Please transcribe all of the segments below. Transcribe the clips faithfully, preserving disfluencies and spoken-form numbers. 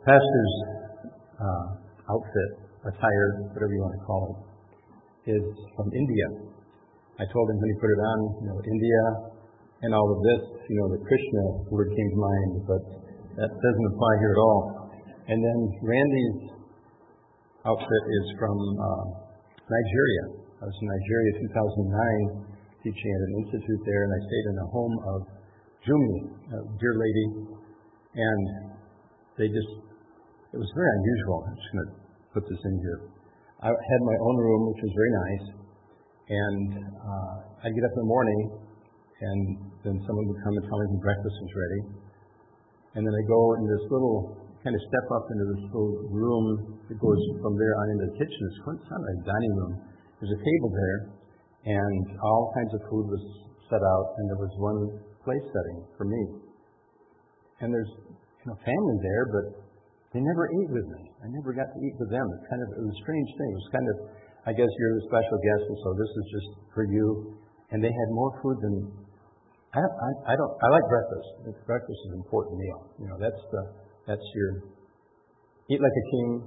pastor's uh, outfit, attire, whatever you want to call it, is from India. I told him when he put it on, you know, India and all of this, you know, the Krishna word came to mind, but that doesn't apply here at all. And then Randy's outfit is from uh, Nigeria. I was in Nigeria in two thousand nine, teaching at an institute there, and I stayed in the home of Jumi, a dear lady, and they just, it was very unusual. I'm just going to put this in here. I had my own room, which was very nice, and uh, I'd get up in the morning, and then someone would come and tell me the breakfast was ready. And then I go in this little, kind of step up into this little room that goes from there on into the kitchen. It's not like a dining room. There's a table there, and all kinds of food was set out, and there was one place setting for me. And there's, you know, family there, but they never ate with me. I never got to eat with them. It's kind of, it was a strange thing. It was kind of, I guess you're the special guest, and so this is just for you. And they had more food than, I, I, I don't, I like breakfast. Breakfast is an important meal. You know, that's the, that's your, eat like a king.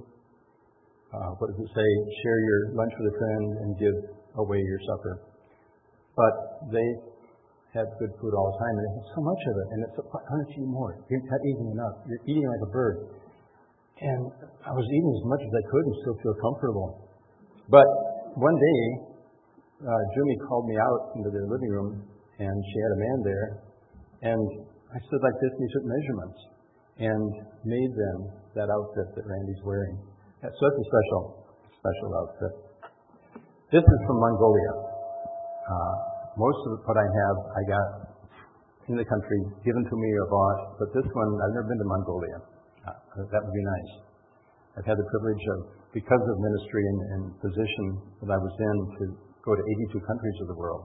Uh, what does it say? Share your lunch with a friend and give away your supper. But they had good food all the time, and they had so much of it, and it's a hundred feet more. You're not eating enough. You're eating like a bird. And I was eating as much as I could and still feel comfortable. But one day, uh, Jumi called me out into their living room, and she had a man there, and I stood like this, and he took measurements, and made them that outfit that Randy's wearing. So it's a special, special outfit. This is from Mongolia. Uh, most of what I have, I got in the country, given to me or bought, but this one, I've never been to Mongolia. Uh, that would be nice. I've had the privilege of, because of ministry and, and position that I was in, to go to eighty-two countries of the world.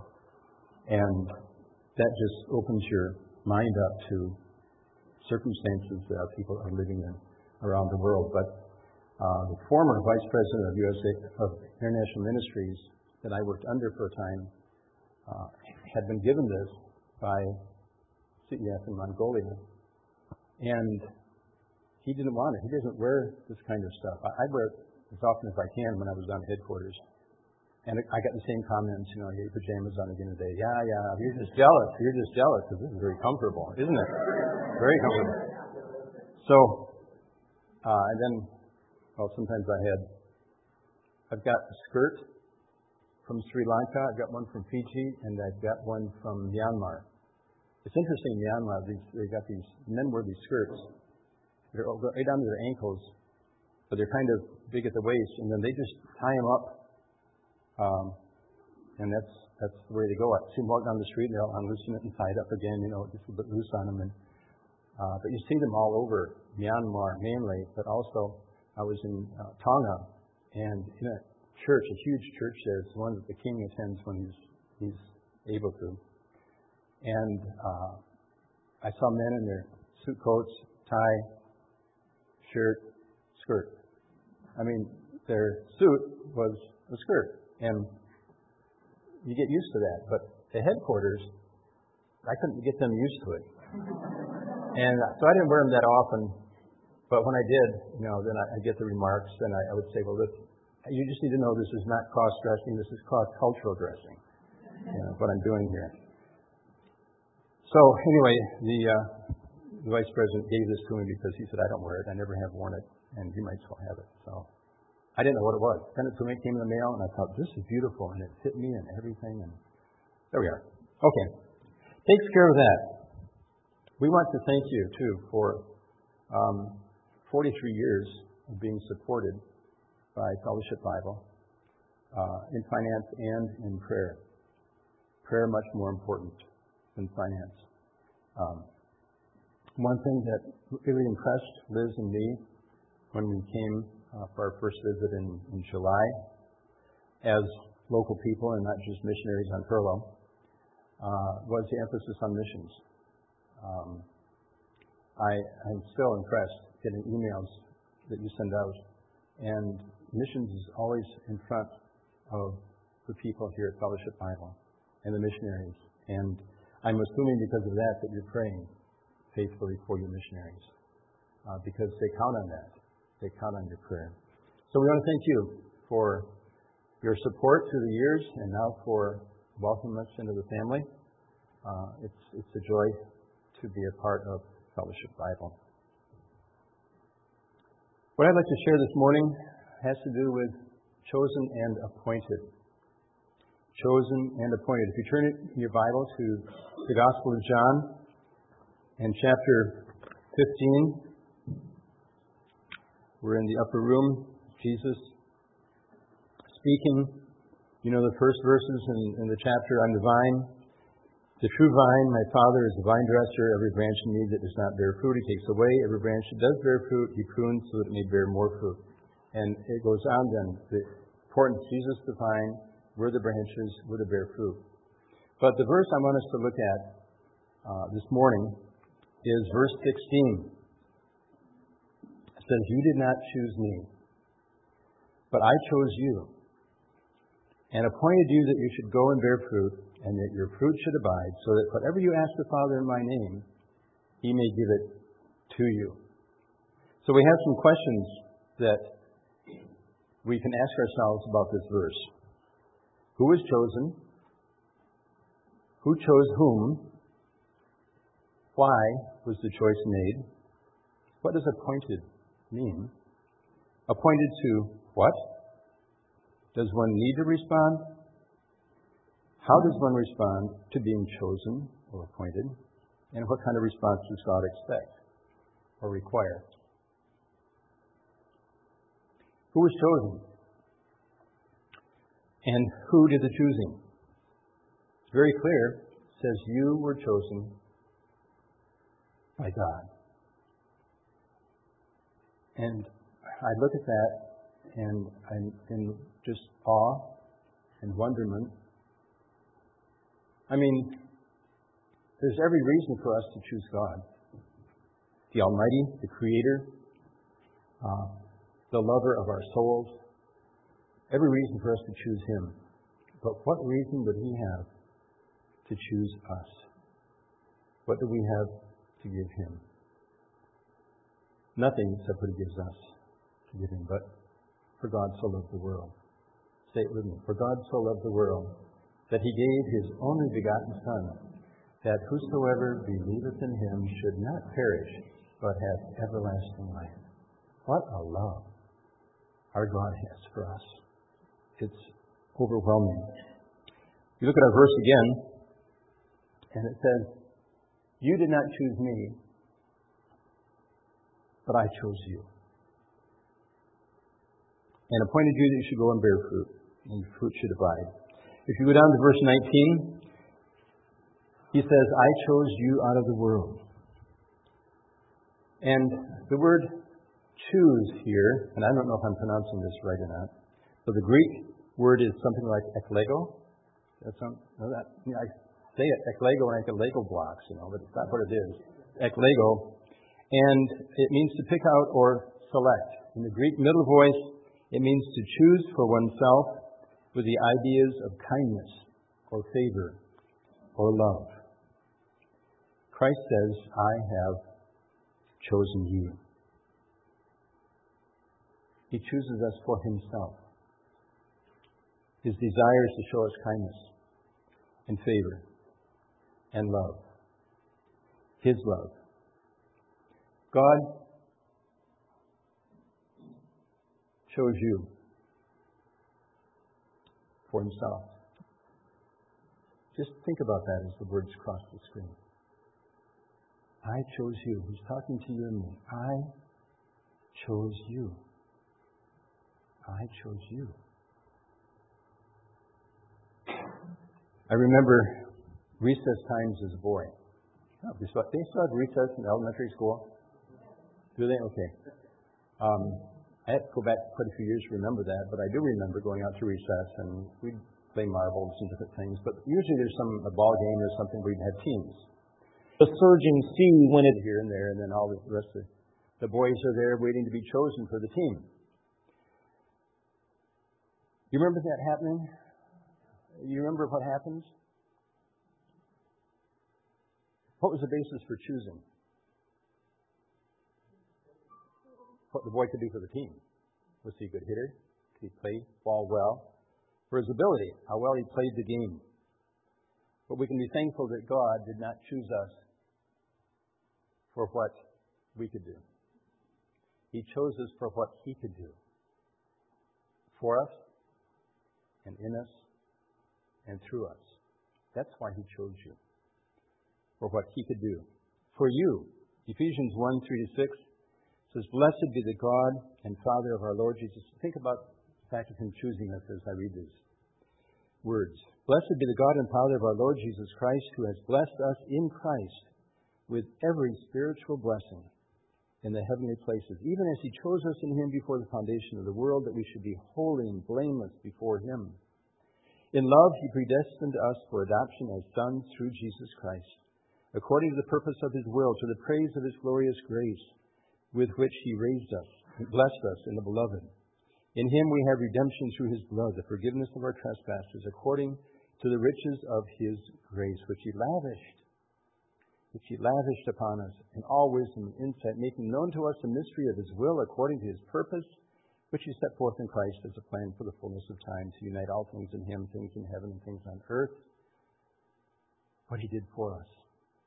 And that just opens your mind up to circumstances that people are living in around the world. But uh, the former vice president of U S A, of International Ministries that I worked under for a time uh, had been given this by C E F in Mongolia. And he didn't want it. He doesn't wear this kind of stuff. I, I wear it as often as I can when I was down at headquarters. And I got the same comments, you know, you have pajamas on again today. Yeah, yeah, you're just jealous. You're just jealous because this is very comfortable, isn't it? Very comfortable. So, uh, and then, well, sometimes I had, I've got a skirt from Sri Lanka, I've got one from Fiji, and I've got one from Myanmar. It's interesting in Myanmar, these, they've got these, men wear these skirts. They're right down to their ankles, but they're kind of big at the waist, and then they just tie them up, um, and that's that's the way to go. I see them walk down the street, and they'll unloosen it and tie it up again, you know, just a bit loose on them. And, uh, but you see them all over Myanmar mainly, but also I was in uh, Tonga, and in a church, a huge church there. It's the one that the king attends when he's he's able to. And uh, I saw men in their suit coats, tie, shirt, skirt. I mean, their suit was a skirt, and you get used to that. But the headquarters, I couldn't get them used to it, and so I didn't wear them that often. But when I did, you know, then I, I get the remarks, and I, I would say, "Well, this, you just need to know this is not cross-dressing. This is cross-cultural dressing. You know, what I'm doing here." So anyway, the. Uh, The vice president gave this to me because he said, I don't wear it. I never have worn it, and you might as well have it. So I didn't know what it was. Sent it to me, came in the mail, and I thought, this is beautiful, and it fit me and everything. And there we are. Okay. Takes care of that. We want to thank you, too, for um, forty-three years of being supported by Fellowship Bible uh, in finance and in prayer. Prayer much more important than finance. Um, One thing that really impressed Liz and me when we came uh, for our first visit in, in July, as local people and not just missionaries on furlough, uh, was the emphasis on missions. Um, I, I'm still impressed getting emails that you send out, and missions is always in front of the people here at Fellowship Bible and the missionaries. And I'm assuming because of that that you're praying faithfully for your missionaries. uh, because they count on that. They count on your prayer. So we want to thank you for your support through the years and now for welcoming us into the family. Uh, it's, it's a joy to be a part of Fellowship Bible. What I'd like to share this morning has to do with chosen and appointed. Chosen and appointed. If you turn it in your Bible to the Gospel of John and chapter fifteen, we're in the upper room. Jesus speaking. You know the first verses in, in the chapter, I'm the vine, the true vine, my Father is the vine dresser. Every branch in me that does not bear fruit, He takes away. Every branch that does bear fruit, He prunes so that it may bear more fruit. And it goes on then. The importance, Jesus the vine, we're the branches, we're the bear fruit. But the verse I want us to look at uh, this morning is verse sixteen. It says, you did not choose me, but I chose you, and appointed you that you should go and bear fruit, and that your fruit should abide, so that whatever you ask the Father in my name, He may give it to you. So we have some questions that we can ask ourselves about this verse. Who was chosen? Who chose whom? Why was the choice made? What does appointed mean? Appointed to what? Does one need to respond? How does one respond to being chosen or appointed? And what kind of response does God expect or require? Who was chosen? And who did the choosing? It's very clear. It says you were chosen by God. And I look at that and I'm in just awe and wonderment. I mean, there's every reason for us to choose God. The Almighty, the Creator, uh, the lover of our souls. Every reason for us to choose Him. But what reason would He have to choose us? What do we have to give Him? Nothing except what He gives us to give Him. But for God so loved the world. Say it with me. For God so loved the world that He gave His only begotten Son, that whosoever believeth in Him should not perish, but have everlasting life. What a love our God has for us. It's overwhelming. You look at our verse again, and it says, you did not choose me, but I chose you. And appointed you that you should go and bear fruit, and your fruit should abide. If you go down to verse nineteen, He says, I chose you out of the world. And the word choose here, and I don't know if I'm pronouncing this right or not, but the Greek word is something like eklego. That's some, no, that, you know, I say it, eklego, and I get Lego blocks, you know, but it's not what it is. Eklego. And it means to pick out or select. In the Greek middle voice, it means to choose for oneself with the ideas of kindness or favor or love. Christ says, I have chosen you. He chooses us for Himself. His desire is to show us kindness and favor and love. His love. God chose you for Himself. Just think about that as the words cross the screen. I chose you. He's talking to you and me. I chose you. I chose you. I remember recess times as a boy. Oh, they still have recess in elementary school? Do they? Okay. Um, I had to go back quite a few years to remember that, but I do remember going out to recess and we'd play marbles and different things. But usually there's some a ball game or something where we'd have teams. The surging sea went it here and there, and then all the rest of the boys are there waiting to be chosen for the team. You remember that happening? You remember what happens? What was the basis for choosing? what the boy could do for the team. Was he a good hitter? Could he play ball well? For his ability, how well he played the game. But we can be thankful that God did not choose us for what we could do. He chose us for what He could do. For us, and in us, and through us. That's why He chose you. For what He could do. For you, Ephesians one, three to six says, Blessed be the God and Father of our Lord Jesus. Think about the fact of Him choosing us as I read these words. Blessed be the God and Father of our Lord Jesus Christ, who has blessed us in Christ with every spiritual blessing in the heavenly places, even as He chose us in Him before the foundation of the world, that we should be holy and blameless before Him. In love, He predestined us for adoption as sons through Jesus Christ, according to the purpose of His will, to the praise of His glorious grace, with which He raised us and blessed us in the Beloved. In Him we have redemption through His blood, the forgiveness of our trespasses, according to the riches of His grace, which He lavished, which He lavished upon us in all wisdom and insight, making known to us the mystery of His will, according to His purpose, which He set forth in Christ as a plan for the fullness of time, to unite all things in Him, things in heaven and things on earth. What He did for us.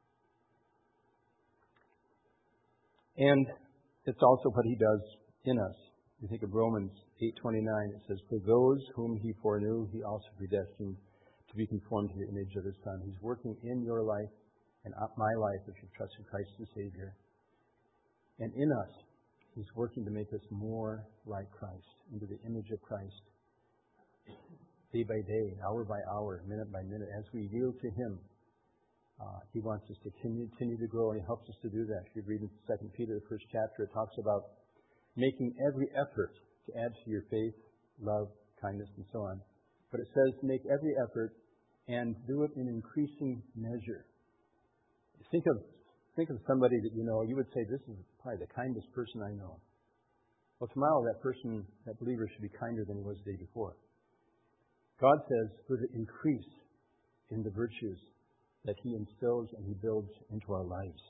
And it's also what He does in us. You think of Romans eight twenty-nine, it says, For those whom He foreknew, He also predestined to be conformed to the image of His Son. He's working in your life and my life if you've trusted Christ as Savior. And in us, He's working to make us more like Christ, into the image of Christ. Day by day, hour by hour, minute by minute, as we yield to Him, uh, He wants us to continue, continue to grow, and He helps us to do that. If you read in Second Peter, the first chapter, it talks about making every effort to add to your faith, love, kindness, and so on. But it says make every effort and do it in increasing measure. Think of think of somebody that you know, you would say, this is probably the kindest person I know. Well, tomorrow that person, that believer, should be kinder than he was the day before. God says, let it increase in the virtues that He instills and He builds into our lives.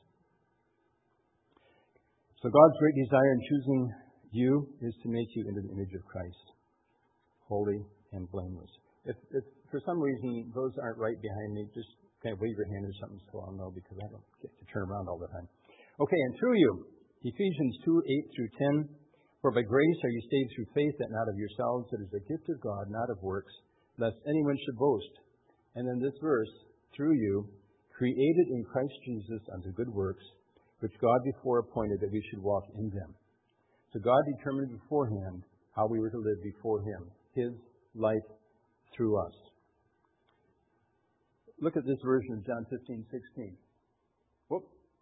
So God's great desire in choosing you is to make you into the image of Christ, holy and blameless. If, if for some reason those aren't right behind me, just kind of wave your hand or something so I'll know, because I don't get to turn around all the time. Okay, and through you, Ephesians two, eight through ten, For by grace are you saved through faith, that not of yourselves, it is a gift of God, not of works, lest anyone should boast. And then this verse, through you, created in Christ Jesus unto good works, which God before appointed that we should walk in them. So God determined beforehand how we were to live before Him, His life through us. Look at this version of John fifteen sixteen. Whoop.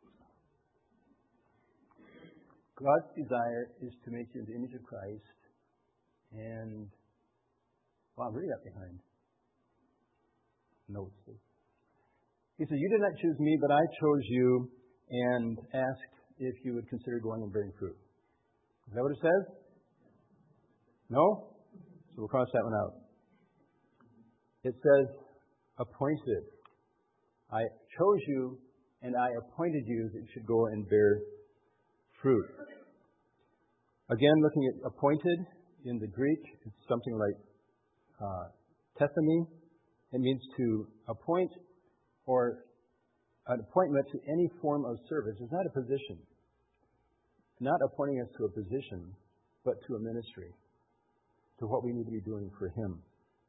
God's desire is to make you in the image of Christ. And, wow, read that behind. Notes. He said, You did not choose me, but I chose you and asked if you would consider going and bearing fruit. Is that what it says? No? So we'll cross that one out. It says, appointed. I chose you and I appointed you that you should go and bear fruit. Again, looking at appointed in the Greek, it's something like uh, tethemy. It means to appoint or an appointment to any form of service. It's not a position. Not appointing us to a position, but to a ministry, to what we need to be doing for Him.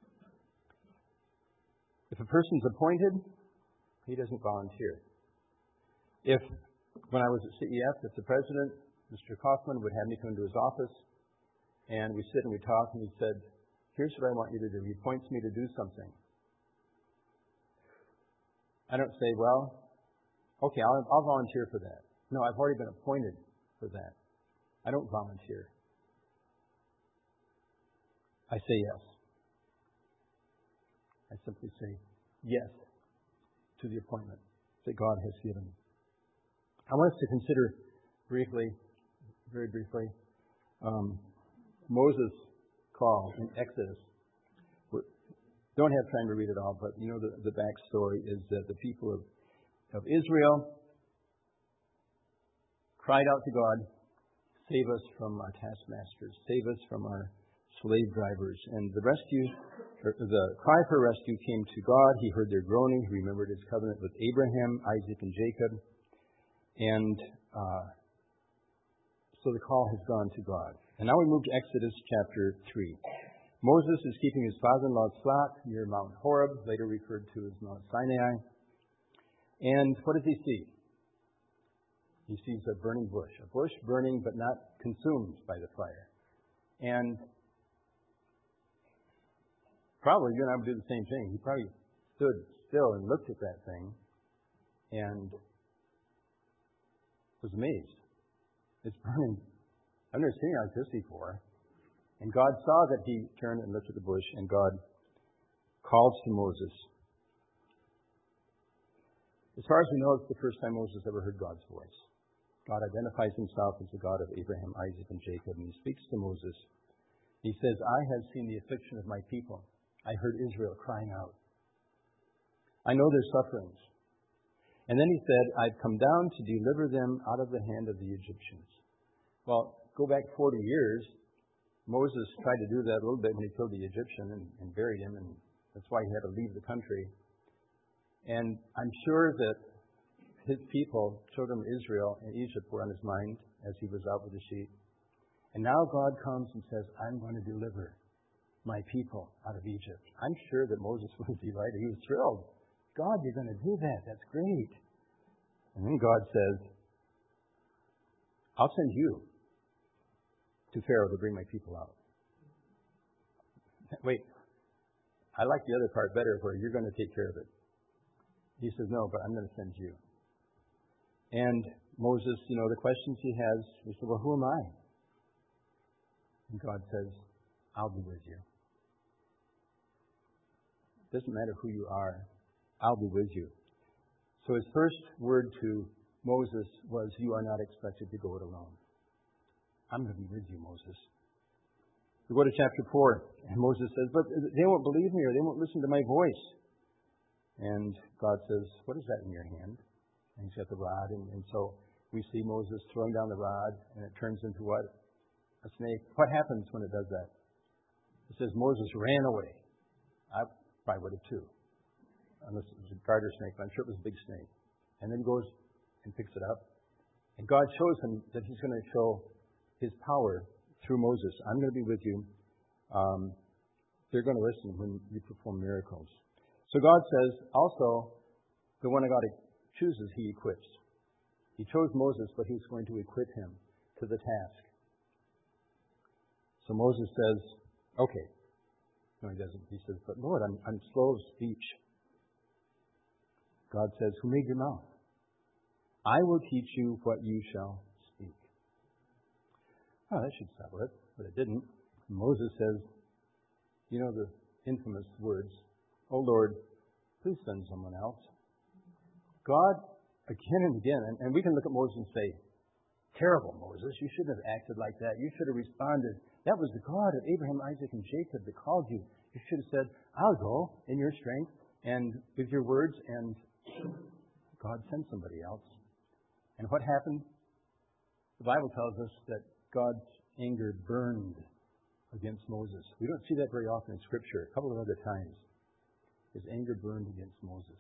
If a person's appointed, he doesn't volunteer. If, when I was at C E F, if the president, Mister Kaufman, would have me come to his office, and we sit and we talk, and he said, here's what I want you to do. He points me to do something. I don't say, well, okay, I'll, I'll volunteer for that. No, I've already been appointed for that. I don't volunteer. I say yes. I simply say yes to the appointment that God has given. I want us to consider briefly, very briefly, um, Moses' call in Exodus. We don't have time to read it all, but you know the, the backstory is that the people of, of Israel cried out to God, Save us from our taskmasters. Save us from our slave drivers. And the rescue, or the cry for rescue came to God. He heard their groaning. He remembered his covenant with Abraham, Isaac, and Jacob. And uh, so the call has gone to God. And now we move to Exodus chapter three. Moses is keeping his father-in-law's flock near Mount Horeb, later referred to as Mount Sinai. And what does he see? He sees a burning bush. A bush burning but not consumed by the fire. And probably you and I would do the same thing. He probably stood still and looked at that thing and was amazed. It's burning. I've never seen it like this before. And God saw that he turned and looked at the bush, and God called to Moses. As far as we know, it's the first time Moses ever heard God's voice. God identifies himself as the God of Abraham, Isaac, and Jacob, and he speaks to Moses. He says, I have seen the affliction of my people. I heard Israel crying out. I know their sufferings. And then he said, I've come down to deliver them out of the hand of the Egyptians. Well, go back forty years. Moses tried to do that a little bit when he killed the Egyptian and, and buried him, and that's why he had to leave the country. And I'm sure that his people, children of Israel in Egypt, were on his mind as he was out with the sheep. And now God comes and says, I'm going to deliver my people out of Egypt. I'm sure that Moses was delighted. He was thrilled. God, you're going to do that. That's great. And then God says, I'll send you to Pharaoh to bring my people out. Wait, I like the other part better where you're going to take care of it. He says, no, but I'm going to send you. And Moses, you know, the questions he has, he said, well, who am I? And God says, I'll be with you. It doesn't matter who you are, I'll be with you. So his first word to Moses was, you are not expected to go it alone. I'm going to be with you, Moses. We go to chapter four, and Moses says, but they won't believe me or they won't listen to my voice. And God says, what is that in your hand? And he's got the rod. And, and so we see Moses throwing down the rod, and it turns into what? A snake. What happens when it does that? It says Moses ran away. I probably would have too. Unless it was a garter snake, but I'm sure it was a big snake. And then goes and picks it up. And God shows him that he's going to show his power through Moses. I'm going to be with you. Um, they're going to listen when you perform miracles. So God says, also, the one God chooses, he equips. He chose Moses, but he's going to equip him to the task. So Moses says, okay. No, he doesn't. He says, but Lord, I'm, I'm slow of speech. God says, who made your mouth? I will teach you what you shall speak. Oh, that should settle it, but it didn't. Moses says, you know the infamous words, oh Lord, please send someone else. God, again and again, and, and we can look at Moses and say, terrible, Moses, you shouldn't have acted like that. You should have responded. That was the God of Abraham, Isaac, and Jacob that called you. You should have said, I'll go in your strength and with your words, and God sent somebody else. And what happened? The Bible tells us that God's anger burned against Moses. We don't see that very often in Scripture. A couple of other times. His anger burned against Moses.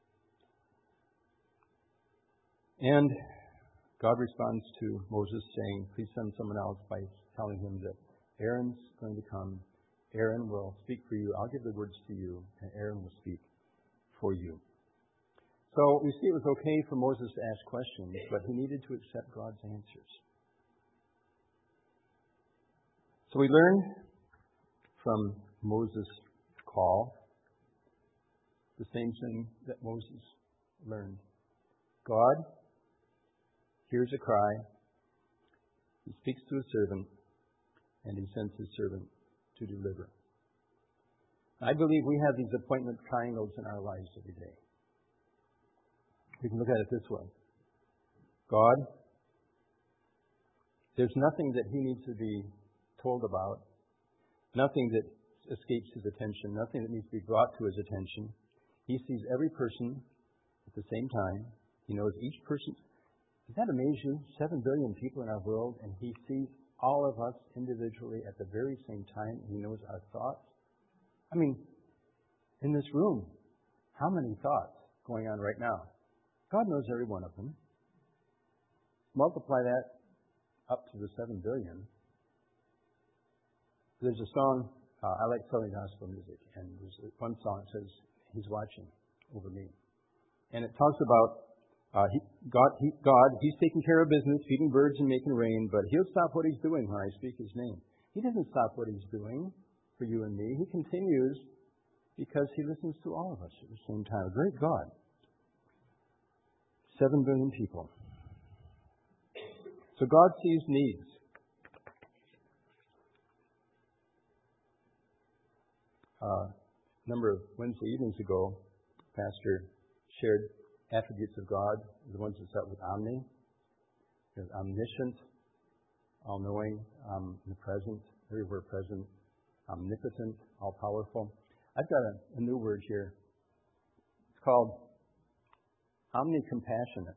And God responds to Moses saying, please send someone else, by telling him that Aaron's going to come. Aaron will speak for you. I'll give the words to you, and Aaron will speak for you. So we see it was okay for Moses to ask questions, but he needed to accept God's answers. So we learn from Moses' call the same thing that Moses learned. God hears a cry, he speaks to his servant, and he sends his servant to deliver. I believe we have these appointment triangles in our lives every day. We can look at it this way. God, there's nothing that he needs to be told about, nothing that escapes his attention, nothing that needs to be brought to his attention. He sees every person at the same time. He knows each person's Does that amaze you? Seven billion people in our world, and He sees all of us individually at the very same time. He knows our thoughts. I mean, in this room, how many thoughts going on right now? God knows every one of them. Multiply that up to the seven billion. There's a song, uh, I like Southern gospel music, and there's one song that says, He's watching over me. And it talks about uh, he, God, he, God, He's taking care of business, feeding birds and making rain, but He'll stop what He's doing when I speak His name. He doesn't stop what He's doing for you and me. He continues because He listens to all of us at the same time. A great God. Seven billion people. So God sees needs. Uh, a number of Wednesday evenings ago, Pastor shared attributes of God, the ones that start with omni. There's omniscient, all-knowing, omnipresent, everywhere present, omnipotent, all-powerful. I've got a, a new word here. It's called omnicompassionate.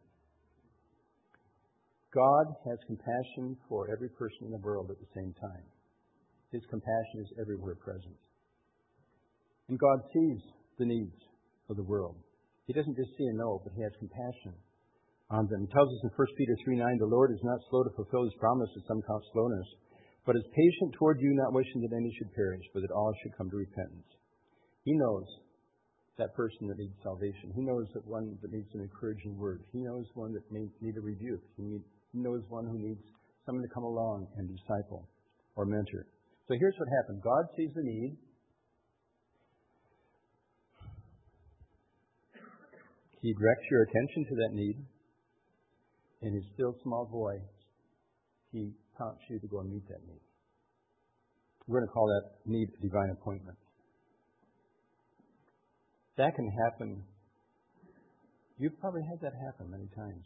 God has compassion for every person in the world at the same time. His compassion is everywhere present. And God sees the needs of the world. He doesn't just see and know, but He has compassion on them. He tells us in First Peter three nine, the Lord is not slow to fulfill His promise, as some count slowness, but is patient toward you, not wishing that any should perish, but that all should come to repentance. He knows that person that needs salvation. He knows that one that needs an encouraging word. He knows one that may need a rebuke. He, need, he knows one who needs someone to come along and disciple or mentor. So here's what happened. God sees the need. He directs your attention to that need. In His still small voice, He prompts you to go and meet that need. We're going to call that need a divine appointment. That can happen. You've probably had that happen many times.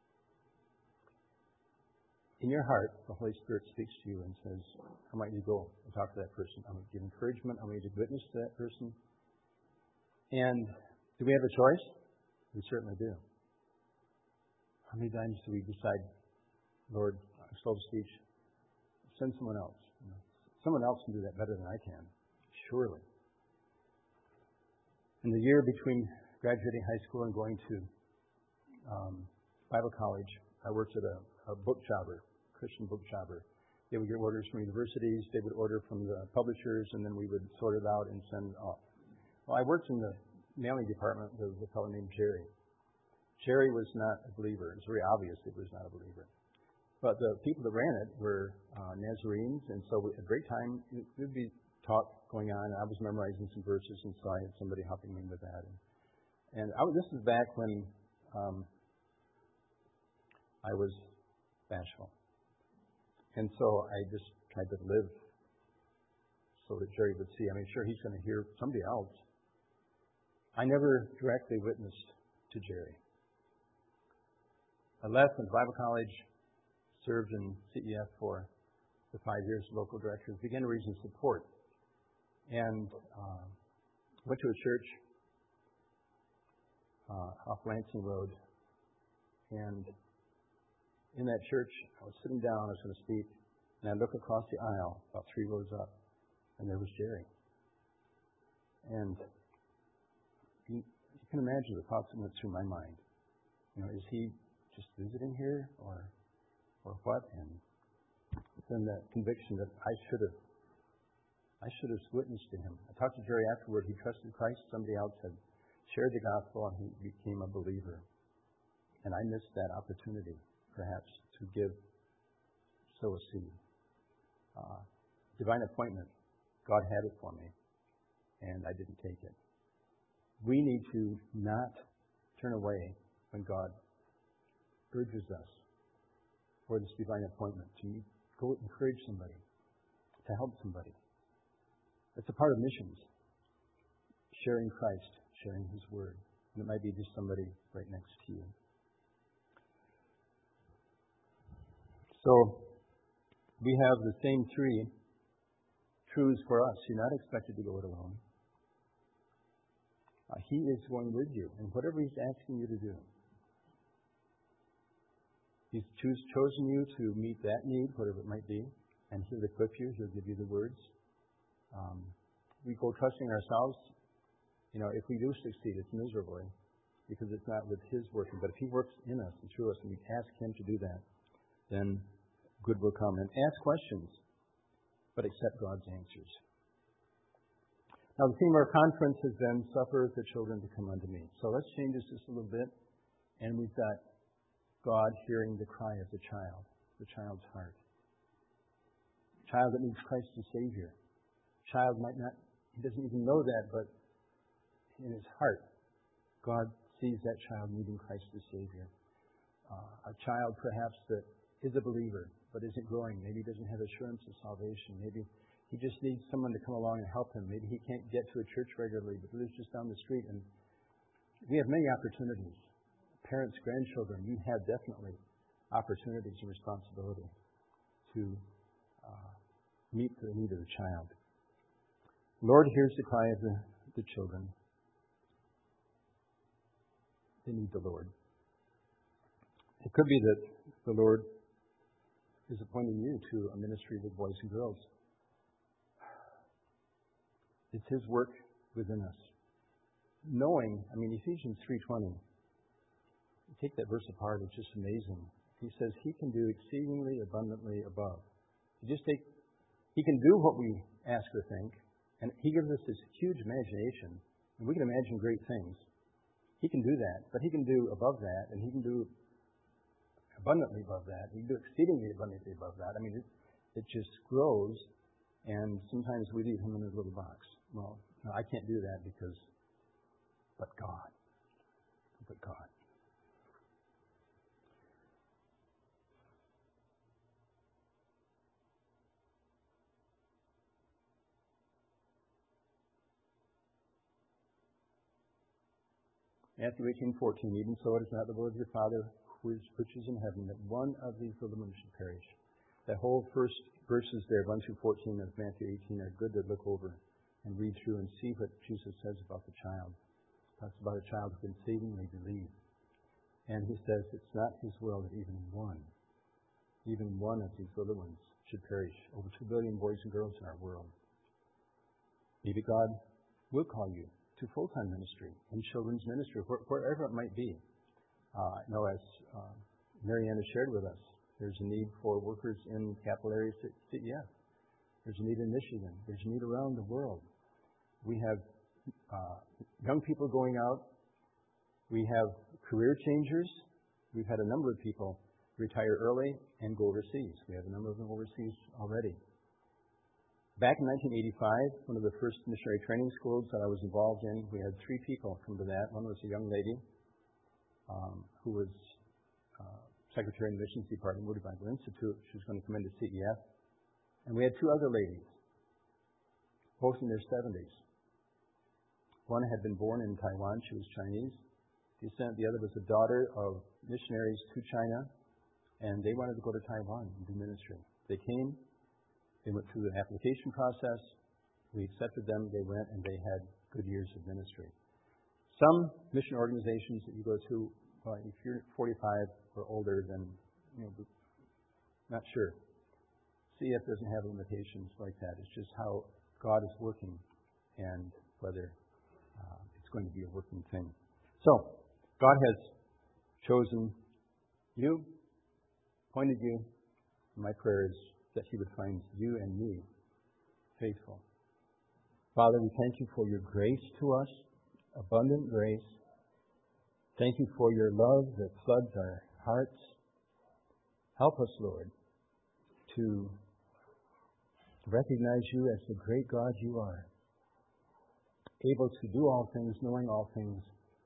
In your heart, the Holy Spirit speaks to you and says, I want you to go and talk to that person. I want you to give encouragement. I want you to witness to that person. And do we have a choice? We certainly do. How many times do we decide, Lord, I'm slow to speech, send someone else? You know, someone else can do that better than I can, surely. In the year between graduating high school and going to um, Bible college, I worked at a, a book jobber, Christian book jobber. They would get orders from universities, they would order from the publishers, and then we would sort it out and send it off. Well, I worked in the mailing department with a fellow named Jerry. Jerry was not a believer. It's very obvious he was not a believer. But the people that ran it were uh, Nazarenes, and so we, at a great time, there would be talk going on. I was memorizing some verses, and so I had somebody helping me with that. And, and I, this is back when um, I was bashful. And so I just tried to live so that Jerry would see. I mean, sure, he's going to hear somebody else. I never directly witnessed to Jerry. I left, went to Bible college, served in C E F for the five years as local director, began to reason support, and uh, went to a church uh, off Lansing Road. And in that church, I was sitting down, I was going to speak, and I look across the aisle, about three rows up, and there was Jerry. And you, you can imagine the thoughts that went through my mind. You know, is he just visiting here, or or what? And then that conviction that I should have, I should have witnessed to him. I talked to Jerry afterward. He trusted Christ. Somebody else had shared the gospel, and he became a believer. And I missed that opportunity, perhaps, to give, sow a seed. Uh, divine appointment. God had it for me, and I didn't take it. We need to not turn away when God urges us for this divine appointment to go encourage somebody, to help somebody. It's a part of missions, sharing Christ, sharing His Word. And it might be just somebody right next to you. So, we have the same three truths for us. You're not expected to go it alone. Uh, he is going with you in whatever He's asking you to do. He's choose, chosen you to meet that need, whatever it might be, and He'll equip you. He'll give you the words. Um, we go trusting ourselves. You know, if we do succeed, it's miserably because it's not with His working. But if He works in us and through us, and we ask Him to do that, then good will come. And ask questions, but accept God's answers. Now, the theme of our conference has been, Suffer the children to come unto me. So let's change this just a little bit. And we've got God hearing the cry of the child, the child's heart. Child that needs Christ as Savior. Child might not, he doesn't even know that, but in his heart, God sees that child needing Christ as Savior. Uh, a child, perhaps, that is a believer, but isn't growing. Maybe doesn't have assurance of salvation. Maybe he just needs someone to come along and help him. Maybe he can't get to a church regularly, but lives just down the street. And we have many opportunities. Parents, grandchildren, you have definitely opportunities and responsibility to uh, meet the need of the child. Lord hears the cry of the, the children. They need the Lord. It could be that the Lord is appointing you to a ministry with boys and girls. It's His work within us. Knowing, I mean, Ephesians three twenty, you take that verse apart, it's just amazing. He says He can do exceedingly abundantly above. You just take, He can do what we ask or think, and He gives us this huge imagination, and we can imagine great things. He can do that, but He can do above that, and He can do abundantly above that. He can do exceedingly abundantly above that. I mean, it, it just grows, and sometimes we leave Him in a little box. Well, no, I can't do that because, but God. But God. Matthew eighteen fourteen, even so it is not the will of your Father who is, which is in heaven, that one of these little ones should perish. That whole first verses there, one through fourteen of Matthew eighteen, are good to look over and read through and see what Jesus says about the child. He talks about a child who can savingly believe. And He says it's not His will that even one, even one of these little ones should perish. Over two billion boys and girls in our world. Maybe God will call you to full-time ministry, in children's ministry, wherever it might be. Uh, you know, as uh, Marianne has shared with us, there's a need for workers in capital areas at C E F. There's a need in Michigan. There's a need around the world. We have uh, young people going out. We have career changers. We've had a number of people retire early and go overseas. We have a number of them overseas already. Back in nineteen eighty-five, one of the first missionary training schools that I was involved in, we had three people come to that. One was a young lady um, who was uh, secretary in the Missions Department, Moody Bible Institute. She was going to come into C E F. And we had two other ladies, both in their seventies. One had been born in Taiwan. She was Chinese descent. The other was a daughter of missionaries to China, and they wanted to go to Taiwan and do ministry. They came. They went through the application process. We accepted them. They went, and they had good years of ministry. Some mission organizations that you go to, well, if you're forty-five or older, then, you know, not sure. C E F doesn't have limitations like that. It's just how God is working and whether uh, it's going to be a working thing. So, God has chosen you, appointed you. My prayer is that He would find you and me faithful. Father, we thank You for Your grace to us, abundant grace. Thank You for Your love that floods our hearts. Help us, Lord, to recognize You as the great God You are, able to do all things, knowing all things,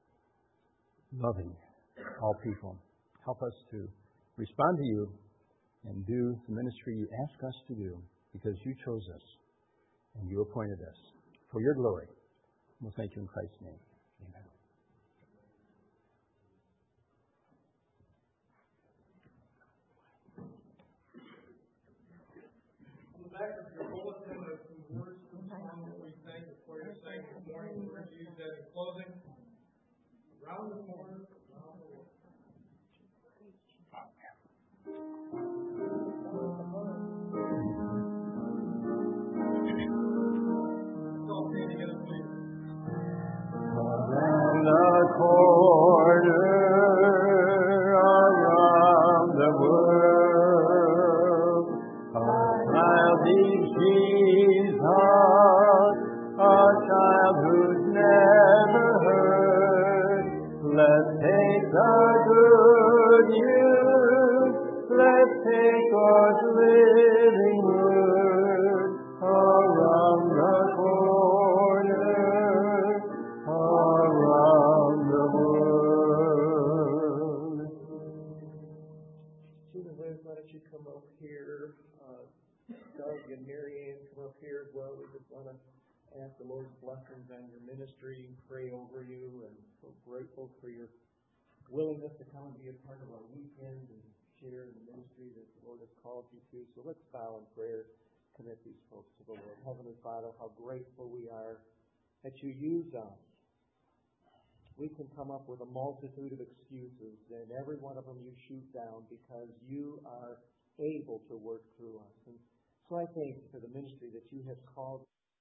loving all people. Help us to respond to You and do the ministry You ask us to do, because You chose us and You appointed us for Your glory. We'll thank You in Christ's name. Amen. On the back of your bulletin are some words from Psalm that we thank You for Your saying this morning. We're going to use that in closing. Around the corner, around the world. thee, Jesus, a child who's never heard. Let's take the good news. Let's take God's living word around the corner, around the world. Jim and Liz, why don't you come up here? Uh, Doug and Mary Ann, come up here as well. We just want to ask the Lord's blessings on your ministry and pray over you, and so grateful for your willingness to come and be a part of our weekend and share in the ministry that the Lord has called you to. So let's bow in prayer, commit these folks to the Lord. Heavenly Father, how grateful we are that you use us. We can come up with a multitude of excuses, and every one of them you shoot down because you are able to work through us. And so I thank you for the ministry that you have called